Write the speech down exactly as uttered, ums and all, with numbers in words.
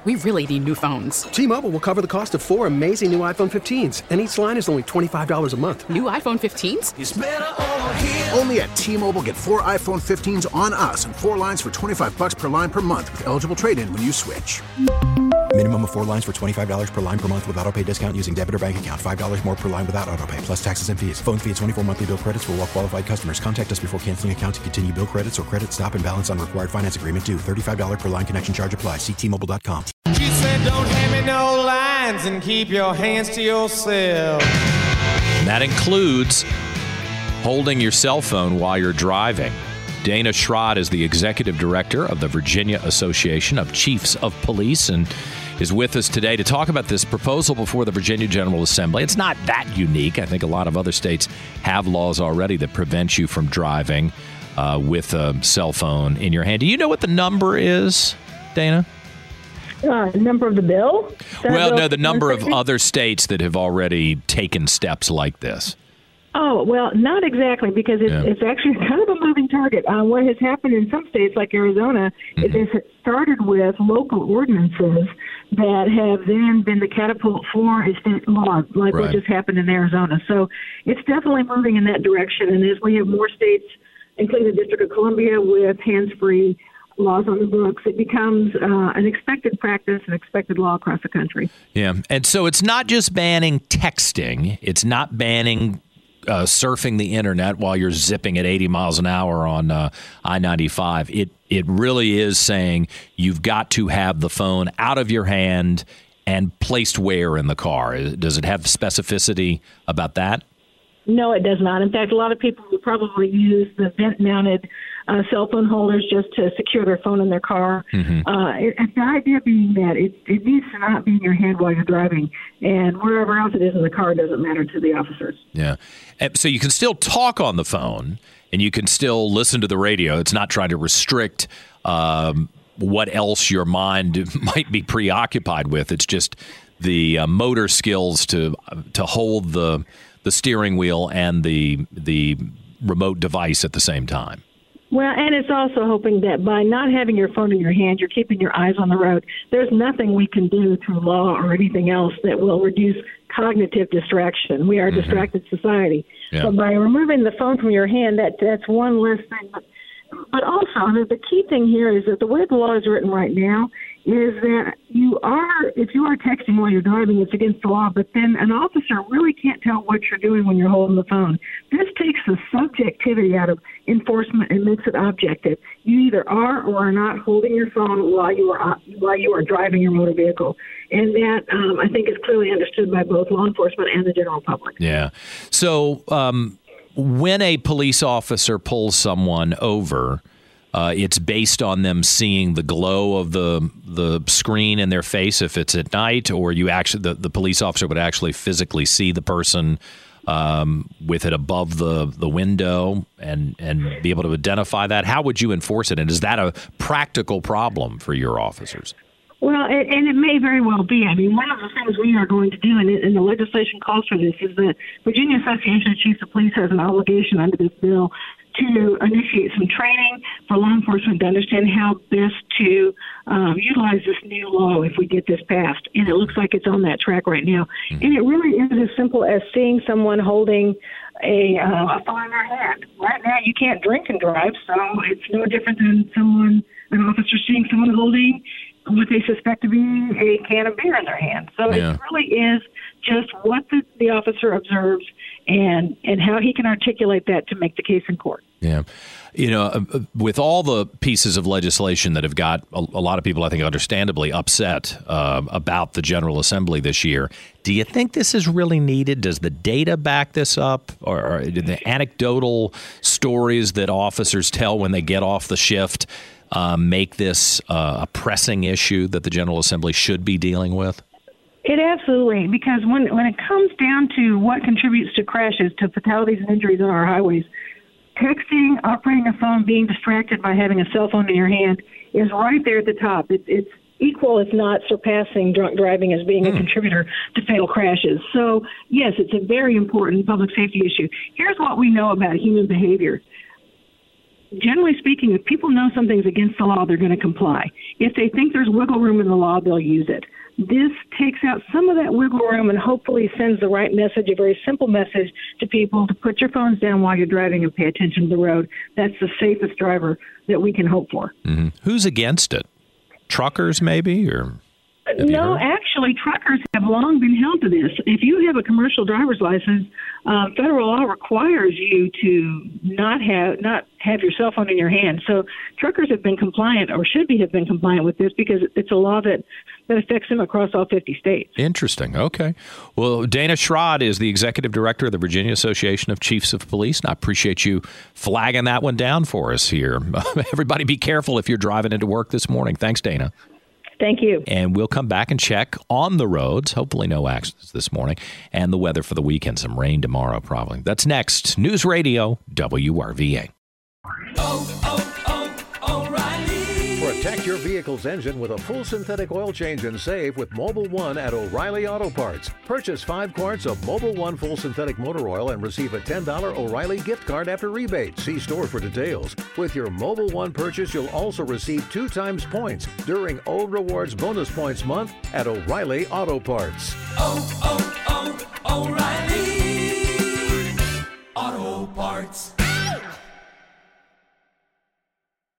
We really need new phones. T-Mobile will cover the cost of four amazing new iPhone fifteens, and each line is only twenty-five dollars a month. New iPhone fifteens? It's better over here. Only at T-Mobile, get four iPhone fifteens on us and four lines for twenty-five dollars per line per month with eligible trade-in when you switch. Minimum of four lines for twenty-five dollars per line per month with autopay discount using debit or bank account. five dollars more per line without autopay, plus taxes and fees. Phone fee at twenty-four monthly bill credits for well-qualified customers. Contact us before canceling account to continue bill credits or credit stop and balance on required finance agreement due. thirty-five dollars per line connection charge applies. See T Mobile dot com. She said, don't hand me no lines and keep your hands to yourself. And that includes holding your cell phone while you're driving. Dana Schrod is the executive director of the Virginia Association of Chiefs of Police and is with us today to talk about this proposal before the Virginia General Assembly. It's not that unique. I think a lot of other states have laws already that prevent you from driving uh, with a cell phone in your hand. Do you know what the number is, Dana? Uh, number of the bill? Well, bill no, the number of one sixty? other states that have already taken steps like this. Oh, well, not exactly, because it's, Yeah. it's actually kind of a moving target. Uh, what has happened in some states, like Arizona, Mm-hmm. is it started with local ordinances that have then been the catapult for a state law, like Right. what just happened in Arizona. So it's definitely moving in that direction. And as we have more states, including the District of Columbia, with hands-free laws on the books, it becomes uh, an expected practice, an expected law across the country. Yeah, and so it's not just banning texting. It's not banning uh, surfing the internet while you're zipping at eighty miles an hour on uh, I ninety-five. It it really is saying you've got to have the phone out of your hand and placed where in the car. Does it have specificity about that? No, it does not. In fact, a lot of people will probably use the vent-mounted uh, cell phone holders just to secure their phone in their car. Mm-hmm. Uh, it, the idea being that it, it needs to not be in your hand while you're driving, and wherever else it is in the car doesn't matter to the officers. Yeah. And so you can still talk on the phone and you can still listen to the radio. It's not trying to restrict um, what else your mind might be preoccupied with. It's just the uh, motor skills to to hold the the steering wheel and the the remote device at the same time. Well, and it's also hoping that by not having your phone in your hand, you're keeping your eyes on the road. There's nothing we can do through law or anything else that will reduce cognitive distraction. We are a Mm-hmm. distracted society. Yeah. But by removing the phone from your hand, that that's one less thing. But, but also, the, the key thing here is that the way the law is written right now is that you are, if you are texting while you're driving, it's against the law, but then an officer really can't tell what you're doing when you're holding the phone. This takes the subjectivity out of enforcement and makes it objective. You either are or are not holding your phone while you are while you are driving your motor vehicle. And that, um, I think, is clearly understood by both law enforcement and the general public. Yeah. So um, when a police officer pulls someone over, Uh, it's based on them seeing the glow of the the screen in their face if it's at night, or you actually the, the police officer would actually physically see the person um, with it above the, the window and, and be able to identify that. How would you enforce it? And is that a practical problem for your officers? Well, and, and it may very well be. I mean, one of the things we are going to do, and, and the legislation calls for this, is that Virginia Association of Chiefs of Police has an obligation under this bill to initiate some training for law enforcement to understand how best to um, utilize this new law if we get this passed. And it looks like it's on that track right now. Mm-hmm. And it really is as simple as seeing someone holding a, uh, a phone in their hand. Right now, you can't drink and drive, so it's no different than someone, an officer seeing someone holding what they suspect to be a can of beer in their hand. So yeah. It really is just what the, the officer observes and and how he can articulate that to make the case in court. Yeah. You know, with all the pieces of legislation that have got a, a lot of people, I think, understandably upset uh, about the General Assembly this year, do you think this is really needed? Does the data back this up? Or, or the anecdotal stories that officers tell when they get off the shift uh, make this uh, a pressing issue that the General Assembly should be dealing with? It absolutely, because when when it comes down to what contributes to crashes, to fatalities and injuries on our highways, texting, operating a phone, being distracted by having a cell phone in your hand is right there at the top. It's, it's equal, if not surpassing, drunk driving as being a contributor to fatal crashes. So, yes, it's a very important public safety issue. Here's what we know about human behavior. generally speaking, if people know something's against the law, they're going to comply. If they think there's wiggle room in the law, they'll use it. This takes out some of that wiggle room and hopefully sends the right message, a very simple message to people to put your phones down while you're driving and pay attention to the road. That's the safest driver that we can hope for. Mm-hmm. Who's against it? Truckers, maybe, or? No, actually, truckers have long been held to this. If you have a commercial driver's license, uh, federal law requires you to not have not have your cell phone in your hand. So truckers have been compliant, or should be have been compliant with this, because it's a law that, that affects them across all fifty states. Interesting. Okay. Well, Dana Schrod is the executive director of the Virginia Association of Chiefs of Police, and I appreciate you flagging that one down for us here. Everybody be careful if you're driving into work this morning. Thanks, Dana. Thank you. And we'll come back and check on the roads. Hopefully no accidents this morning. And the weather for the weekend. Some rain tomorrow, probably. That's next. News Radio, W R V A. Oh, oh, oh, O'Reilly. Protect your vehicle's engine with a full synthetic oil change and save with Mobil one at O'Reilly Auto Parts. Purchase five quarts of Mobil one full synthetic motor oil and receive a ten dollars O'Reilly gift card after rebate. See store for details. With your Mobil one purchase, you'll also receive two times points during O Rewards Bonus Points Month at O'Reilly Auto Parts. Oh, oh, oh, O'Reilly.